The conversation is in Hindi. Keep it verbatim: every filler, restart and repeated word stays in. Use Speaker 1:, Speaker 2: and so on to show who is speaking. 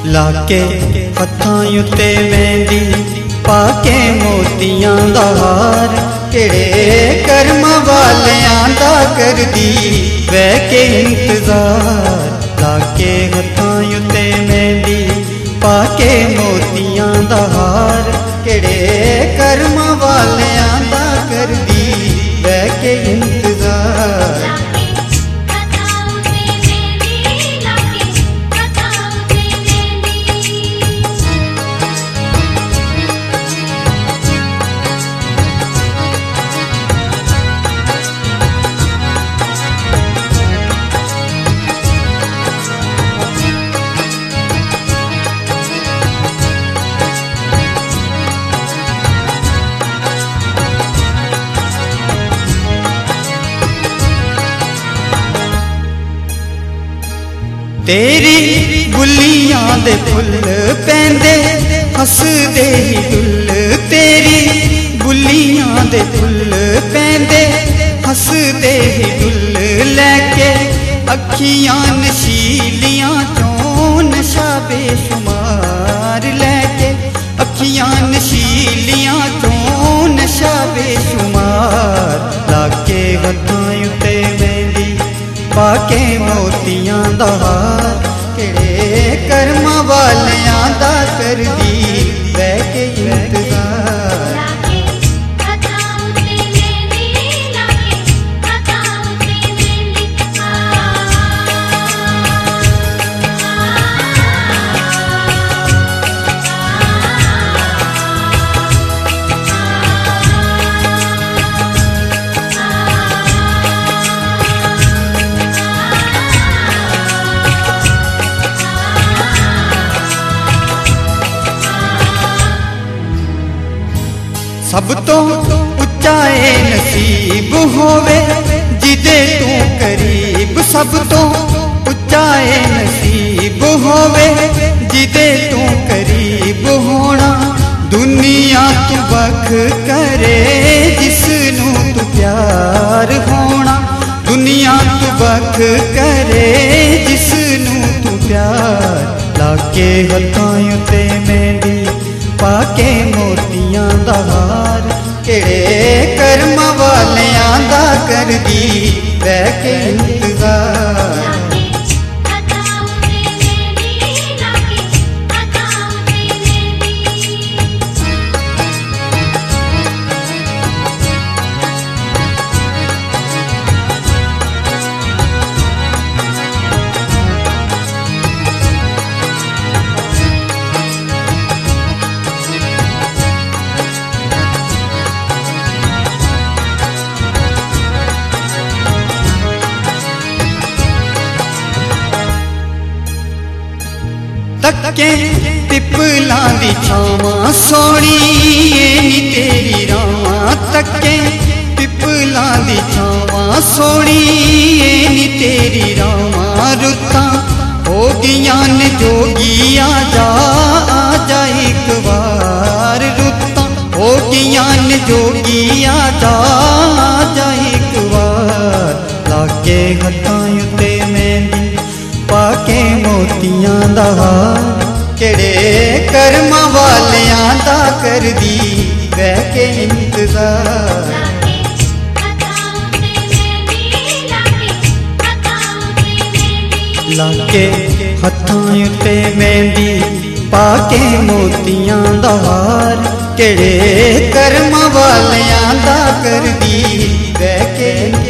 Speaker 1: लाके हत्थां उत्ते मेहंदी पाके मोतियां दा हार केड़े कर्म वालियां दा करदी वह के इंतजार। लाके हत्थां उत्ते मेहंदी पाके मोतियां दा हार केड़े कर्म वालियां दा करदी वह के इंतजार। तेरी गुलियां दे फुल पैंदे हसदे ही दुल। तेरी गुलियां दे फुल पैंदे हसदे ही दुल। लैके अखियां नशीलियां चों नशा बेशुमार। लैके अखियां नशीलियां चों नशा बेशुमार। लाके हत्थां उत्ते मेहंदी पाके मोतियां दा हार केड़े कर्म वालियां दा करदी वह के इंतजार। सब तो उच्चा ए नसीब होवे जिदे तू करीब। सब तो उच्चा ए नसीब होवे जिदे तू करीब होना। दुनिया तू बख करे जिसनू तू प्यार होना। दुनिया तू बख करे जिसनू तू प्यार। लाके हत्थां उत्ते मेहंदी पाके मोतियां दा हार केड़े कर्म वालियां दा करदी वह के इंतजार। तके पिपलां दी छावां सोहणी नी तेरी रावां। तके पिपलां दी छावां सोहणी नी तेरी रावां। रुत्तां हो गियां ने जोगी आ जा आ जा एक बार। रुत्तां हो गियां ने जोगी आ जा आ जा एक बार। लाके हत्थां उत्ते मेहंदी पाके मोतियां दा हार केड़े कर्म वालियां दा करदी वह के इंतजार। लाके हत्थां उत्ते मेहंदी पाके मोतियां दा हार केड़े कर्म वालियां दा करदी वह के